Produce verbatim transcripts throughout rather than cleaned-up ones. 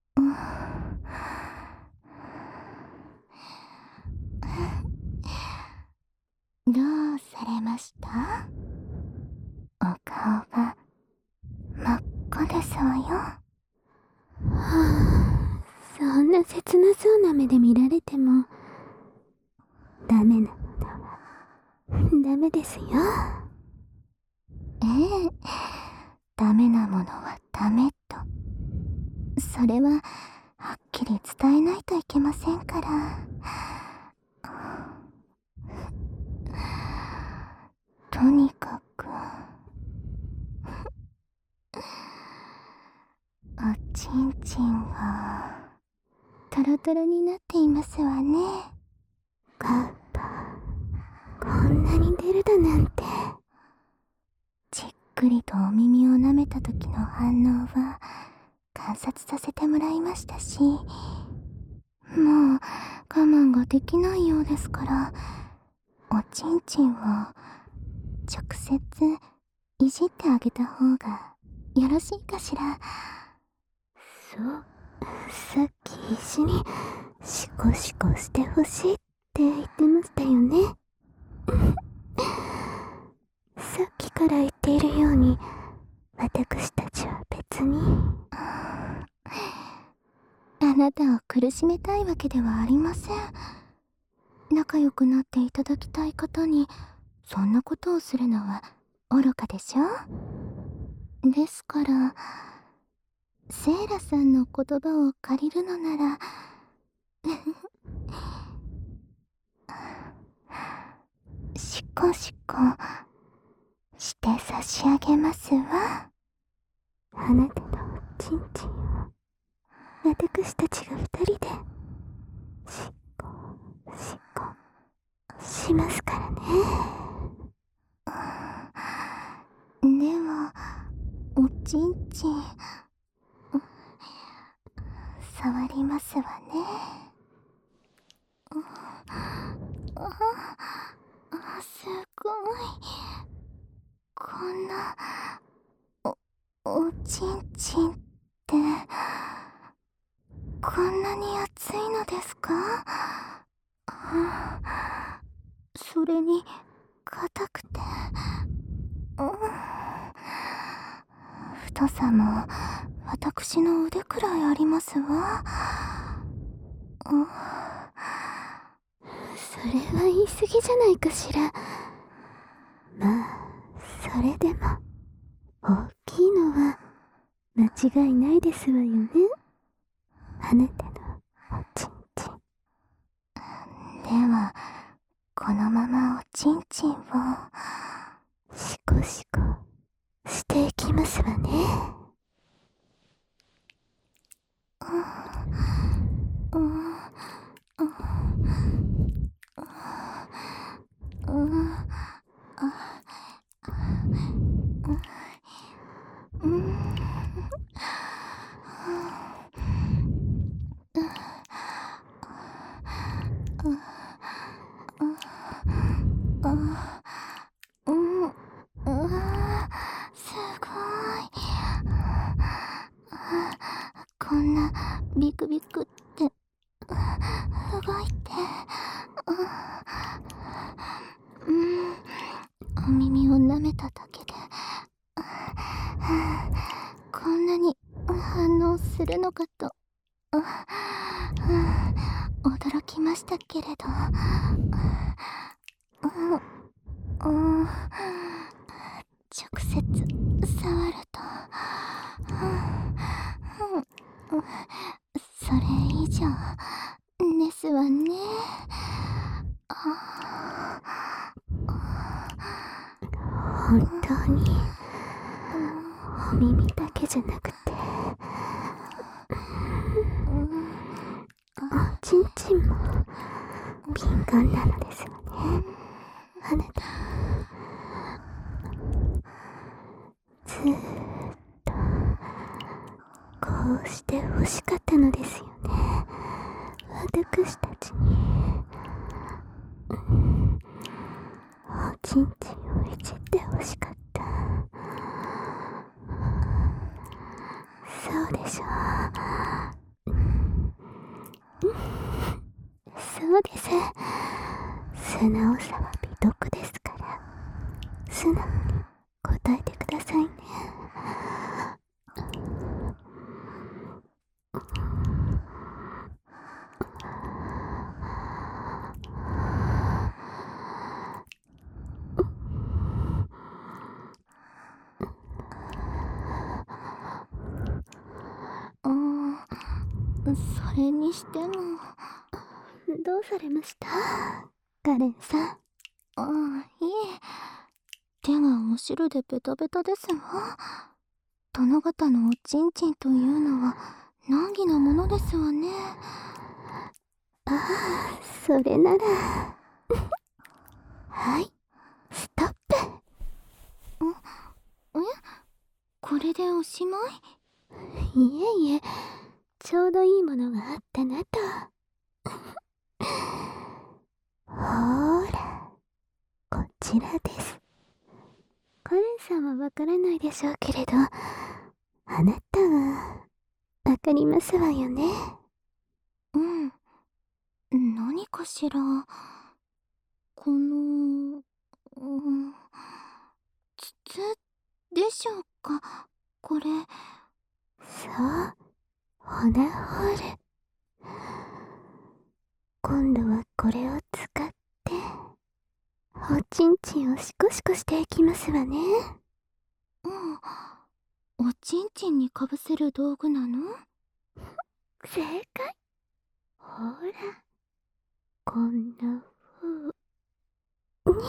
うん、どうされました？お顔が真っ赤ですわよ。はあ、そんな切なそうな目で見られてもダメなのはダメですよ。 ええ、ダメなものはダメと、それははっきり伝えないといけませんから。とにかくおちんちんがトロトロになっていますわね。 カッパ、こんなに出るだなんて。 じっくりとお耳を舐めた時の反応は観察させてもらいましたし、もう我慢ができないようですから、おちんちんを直接いじってあげた方がよろしいかしら。 そう、さっき石にシコシコしてほしいって言ってましたよね。さっきから言っているように、私たちは別に。 あなたを苦しめたいわけではありません。仲良くなっていただきたい方にそんなことをするのは愚かでしょ。ですからセイラさんの言葉を借りるのならシコシコして差し上げますわ。 あなたのおちんちんを私たちが二人でシコシコしますからね。 ではおちんちん触りますわね。あ、すごい。こんなおおちんちんってこんなに熱いのですか？それに硬くて、うん、太さも私の腕くらいありますわ。うん、 それは言い過ぎじゃないかしら。まあ、それでも大きいのは間違いないですわよね。あなたのおちんちん。 ではこのままおちんちんをシコシコしていきますわね。 うん、うん、うん、うん、うん、うん、うん、すごい。こんなビクビクって動いて、うん、お耳を舐めただけでこんなに反応するのかと驚きましたけれど、うん、直接触ると、それ以上ですわね。 本当にお耳だけじゃなくておちんちんも敏感なのですわね。あなたずーっとこうして欲しかったのですよね。私たちにおちんちんをいじって欲しかった。そうでしょう。 のです。素直さは美徳ですから、素直に答えてくださいね。 それにしても。 どうされました、カレンさん。 ああ、いえ。手がお汁でベタベタですわ。殿方のおちんちんというのは難儀なものですわね。 ああ、それならはい、ストップ。 ん？え？これでおしまい？いえいえ、ちょうどいいものがあったなと。ほーら、こちらです。カレンさんはわからないでしょうけれど、あなたはわかりますわよね。 うん。何かしら。この、うん、筒でしょうか、これ。 そう、骨ホール。今度はこれを使って、おちんちんをシコシコしていきますわね。 うん。おちんちんにかぶせる道具なの？ 正解。ほら、こんな風に。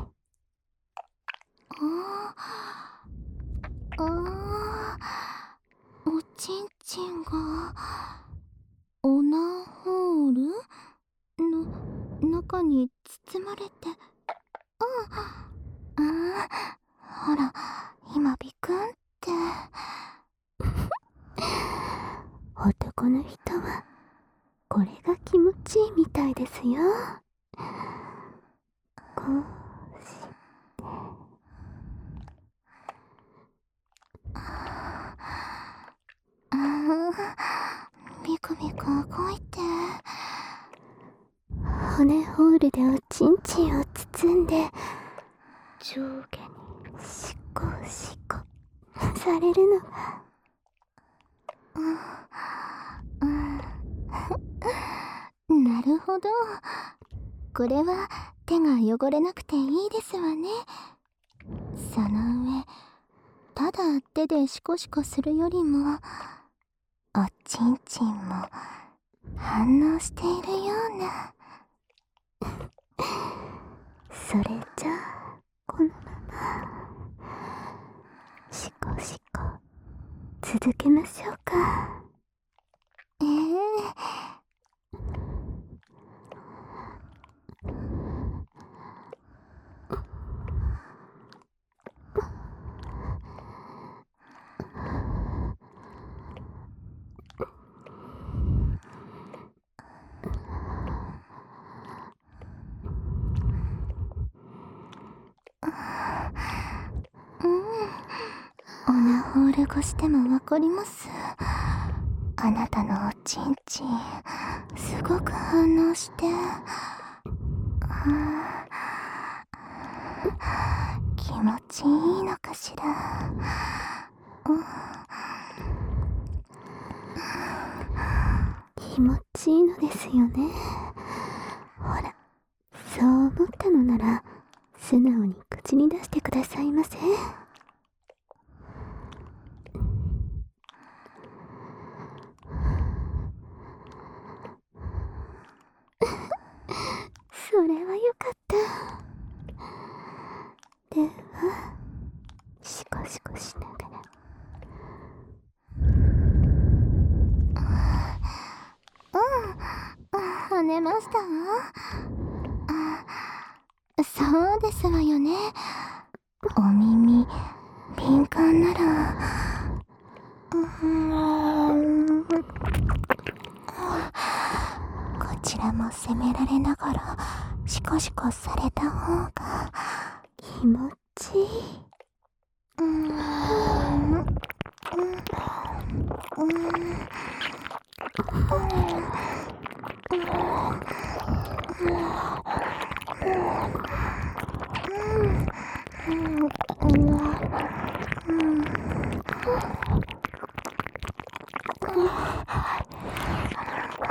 ああ、ああ、おちんちんがオナホールの中に包まれて、ああ、ああ、ほら、今ビクンって。 男の人はこれが気持ちいいみたいですよ。こうしてああ、ビクビク動いて。 骨ホールでおちんちんを包んで上下にシコシコされるのが、 うん、なるほど。これは手が汚れなくていいですわね。その上、ただ手でシコシコするよりも、おちんちんも反応しているような。 それじゃあこのままシコシコ続けましょうか。 ええうん、オナホール越してもわかります。あなたのおちんちんすごく反応して、気持ちいいのかしら。 気持ちいいのですよね。ほら、そう思ったのなら素直に口に出してくださいませ。それはよかった。ではシコシコしながら、 跳ねましたわ。あ、そうですわよね。お耳敏感なら、うん、こちらも責められながらシコシコされた方が気持ちいい。 うーん、うん、うん、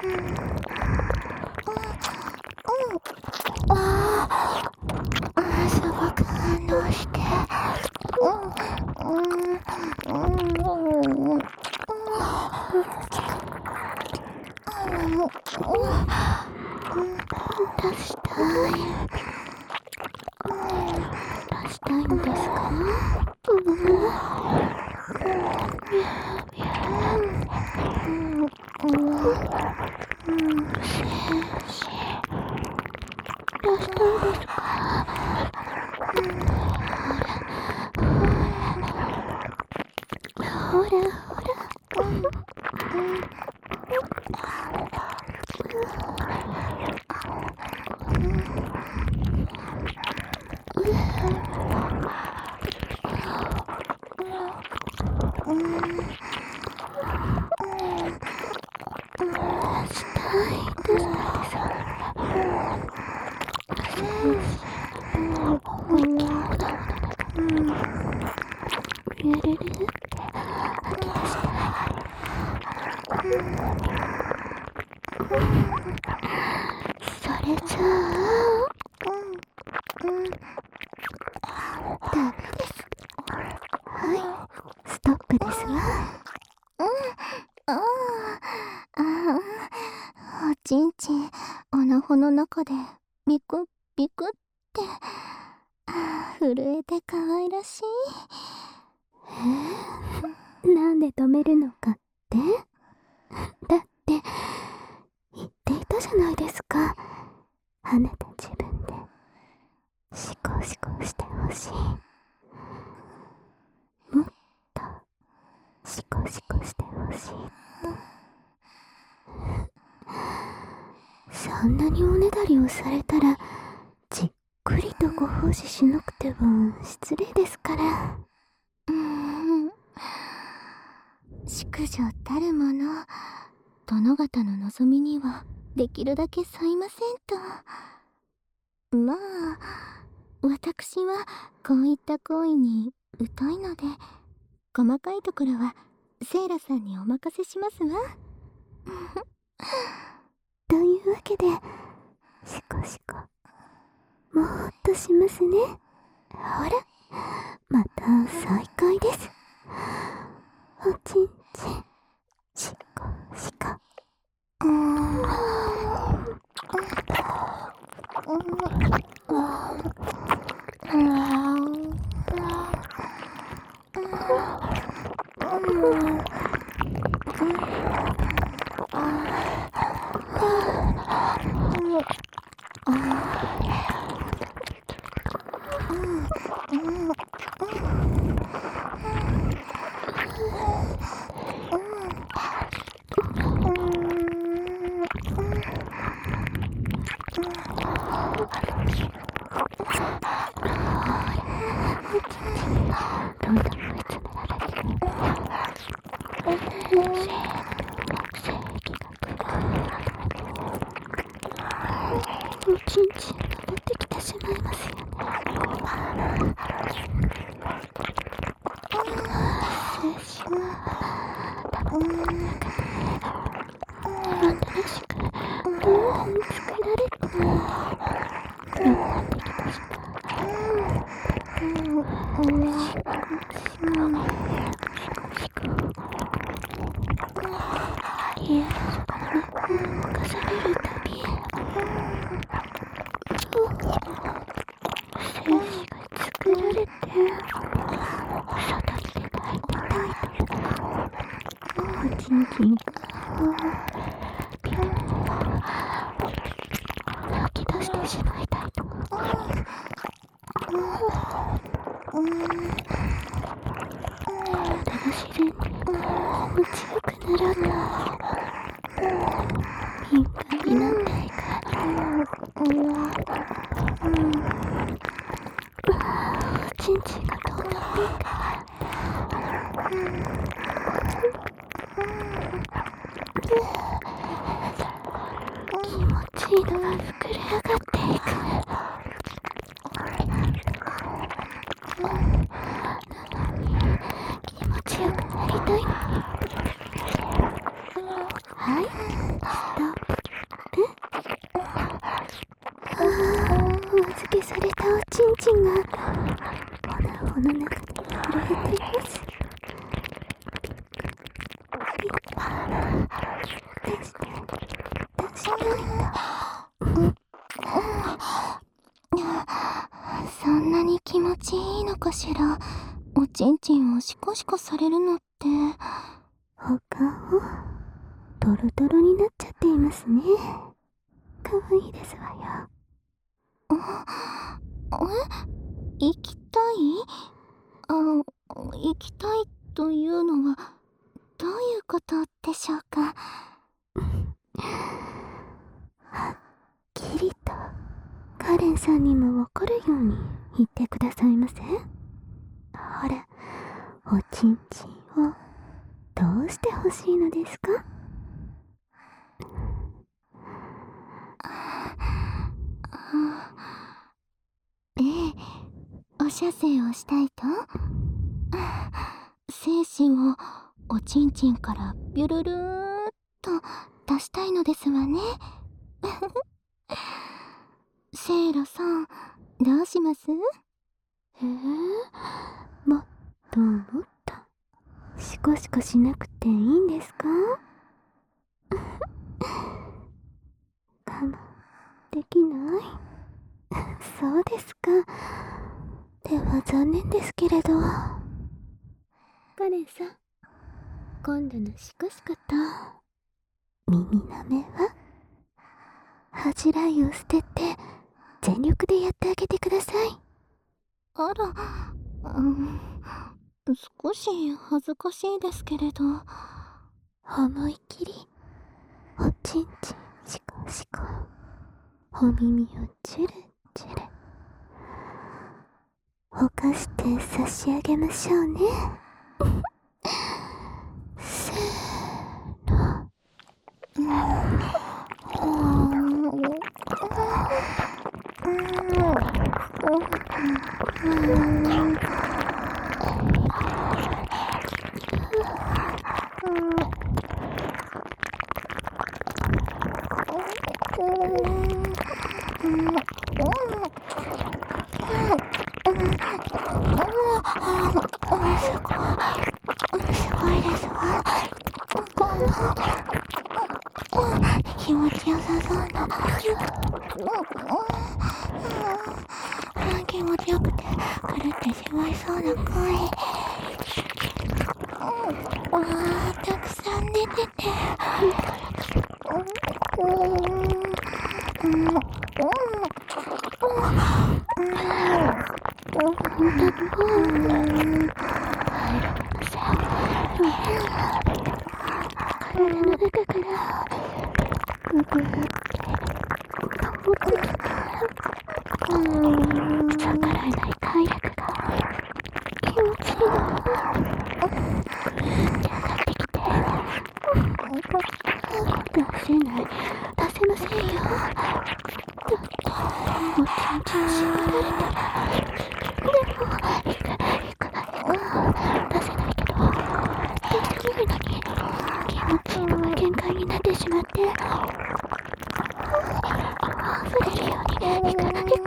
ああ、すごく反応して。うんうんうん。出したい。出したいのですか？ほらほら。それじゃあ、うんうん、ダメです。はい、ストップですわ。うん、ああ、ああ、おちんちん穴穂の中でビクッビクって、ああ、震えて可愛らしい。 えー、なんで止めるのかって？だって言っていたじゃないですか。あなた自分でシコシコしてほしい。もっとシコシコしてほしいと。そんなにおねだりをされたらじっくりとご奉仕しなくては失礼ですから。 うーん、淑女たるもの、殿方の望みにはできるだけ沿いませんと。まあ、私はこういった行為に疎いので、細かいところはセイラさんにお任せしますわ。 というわけで、シコシコもっとしますね。ほら、また再開です。おちんちんシコシコ。うーん、どんどん追い詰められてる。おちんちんが出てきてしまいますよね。精子が多分の中で新しくどんどん作られてよくなってきました。いや、任されるたび精子が作られて外に出たいおちんちんがピュッ吐き出してしまいたいと。体が自然に気持ちよくならない敏感になっていく。おちんちんがどんどんピンクになって気持ちいいのが膨れ上がっていく。なのに気持ちよくなりたいのに。はい、ストップ。 出して出してそんなに気持ちいいのかしら。おちんちんをシコシコされるのって。 お顔トロトロになっちゃっていますね。かわいいですわよ。 え、行きたい？あ、行きたいというのはどういうことでしょうか。 はっきりとカレンさんにもわかるように言ってくださいませ。ほら、おちんちんをどうしてほしいのですか？ ええ、お射精をしたいと？精子をおちんちんからビュルルーっと出したいのですわね。セイラさん、どうします？ えー、もっともっとシコシコしなくていいんですか？我慢できないそうですか。では残念ですけれど。カレンさん、今度のシコシコと耳の目は恥じらいを捨てて全力でやってあげてください。 あら、うん、少し恥ずかしいですけれど。 思い切りおちんちんシコシコ、お耳をチュルチュルほかして差し上げましょうね。せーの。 気持ちよさそうな。気持ちよくて狂ってしまいそうな声。わあ、たくさん出てて。 体の中からぐぐーって持ってきた逆らえない快楽が気持ちいいの。ぐーって上がってきて出せない、出せませんよ。だっておちんちん縛られたら。でもいくいくいく出せないけどできるのに気持ちいいのが限界になってしまって溢れるようにいくいくいくいく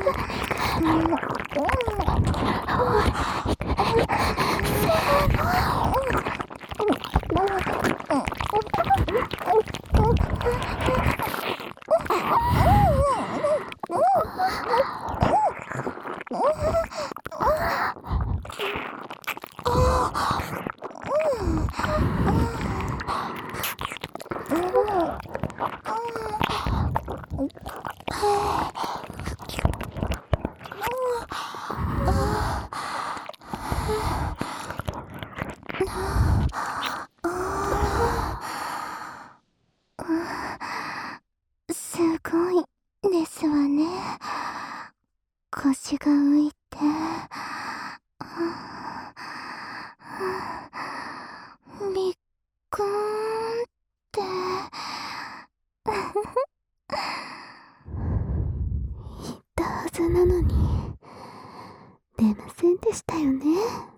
ほらいくいくせーの。 すごいですわね。腰が浮いて、びっくーんって。 言ったはずなのに出ませんでしたよね。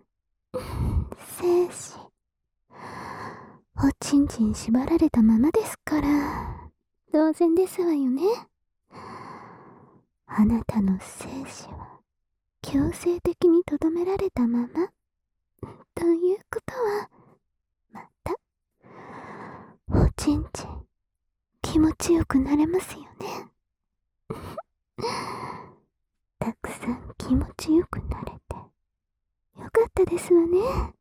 精子おちんちん縛られたままですから当然ですわよね。あなたの精子は強制的にとどめられたままということは、またおちちんちん気持ちよくなれますよね。たくさん気持ちよくなれてよかったですわね。